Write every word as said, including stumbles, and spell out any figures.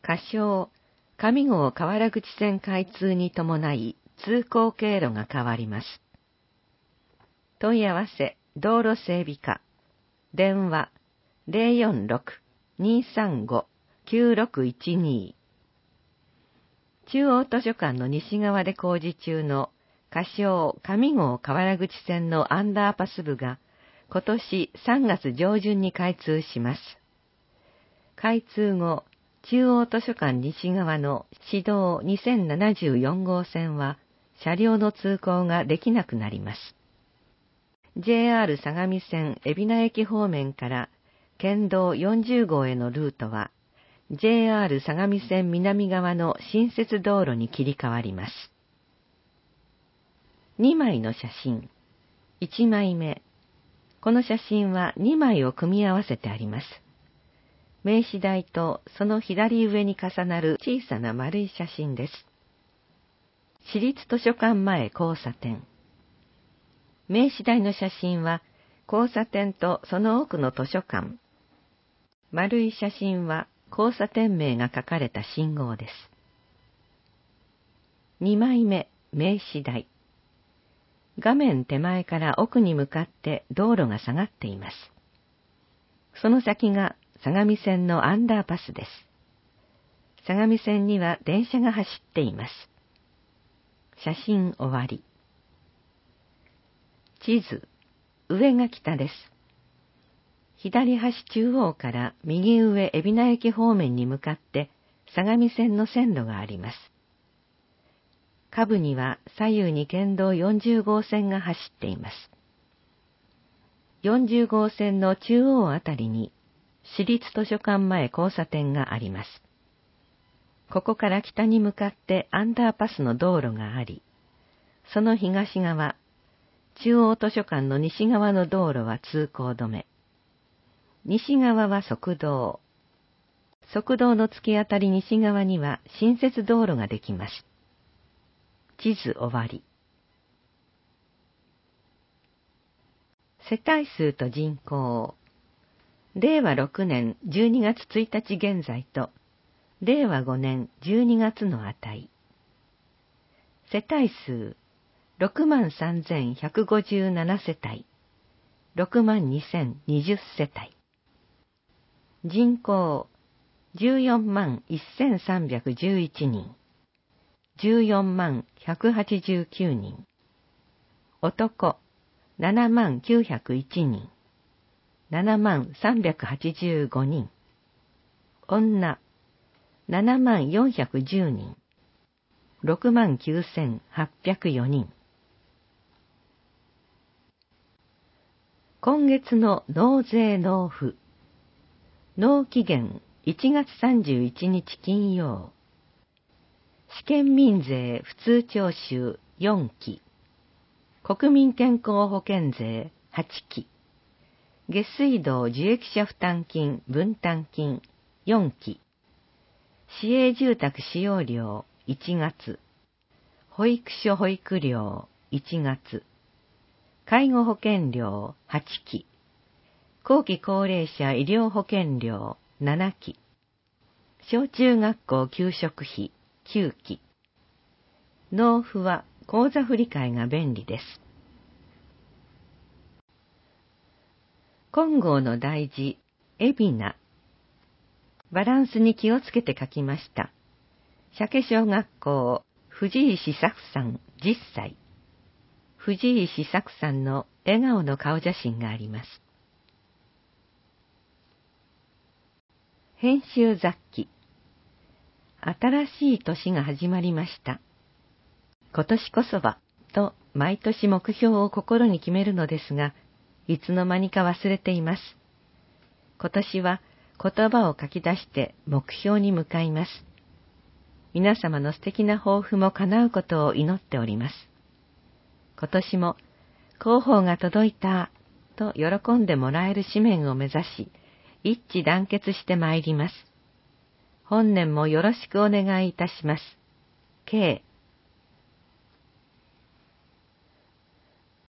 仮称、上郷河原口線開通に伴い通行経路が変わります。問い合わせ、道路整備課、電話 ゼロよんろく にーさんご きゅうろくいちにー。中央図書館の西側で工事中の仮称上郷河原口線のアンダーパス部が今年さんがつ上旬に開通します。開通後、中央図書館西側の市道にせんななじゅうよんごう線は車両の通行ができなくなります。ジェイアール 相模線海老名駅方面から県道よんじゅうごうへのルートは ジェイアール 相模線南側の新設道路に切り替わります。にまいの写真。いちまいめ。この写真はにまいを組み合わせてあります。名刺台とその左上に重なる小さな丸い写真です。市立図書館前交差点。名刺台の写真は交差点とその奥の図書館。丸い写真は交差点名が書かれた信号です。にまいめ、名刺台。画面手前から奥に向かって道路が下がっています。その先が相模線のアンダーパスです。相模線には電車が走っています。写真終わり。地図、上が北です。左端中央から右上海老名駅方面に向かって相模線の線路があります。下部には左右に県道よんじゅうごう線が走っています。よんじゅうごう線の中央あたりに市立図書館前交差点があります。ここから北に向かってアンダーパスの道路があり、その東側、中央図書館の西側の道路は通行止め。西側は側道。側道の突き当たり西側には新設道路ができます。地図終わり。世帯数と人口。れいわろくねんじゅうにがつついたち現在と、れいわごねんじゅうにがつの値。世帯数、ろくまんさんぜんひゃくごじゅうななせたい、ろくまんにせんにじゅっせたい。人口、じゅうよんまんせんさんびゃくじゅういちにん。じゅうよんまんひゃくはちじゅうきゅうにん。男、ななまんきゅうひゃくいちにん。ななまんさんびゃくはちじゅうごにん。女、ななまんよんひゃくじゅうにん。ろくまんきゅうせんはっぴゃくよにん。今月の納税納付。納期限いちがつさんじゅういちにち金曜。試験民税普通徴収よんき。国民健康保険税はちき。下水道受益者負担金分担金よんき。市営住宅使用料いちがつ。保育所保育料いちがつ。介護保険料はちき。後期高齢者医療保険料ななき。小中学校給食費きゅうき。納付は口座振替が便利です。金剛の大字、海老名。バランスに気をつけて書きました。鮭小学校、藤石作さんじゅっさい。藤石作さんの笑顔の顔写真があります。編集雑記。新しい年が始まりました。今年こそは、と毎年目標を心に決めるのですが、いつの間にか忘れています。今年は言葉を書き出して目標に向かいます。皆様の素敵な抱負も叶うことを祈っております。今年も広報が届いたと喜んでもらえる紙面を目指し、一致団結してまいります。本年もよろしくお願いいたします。K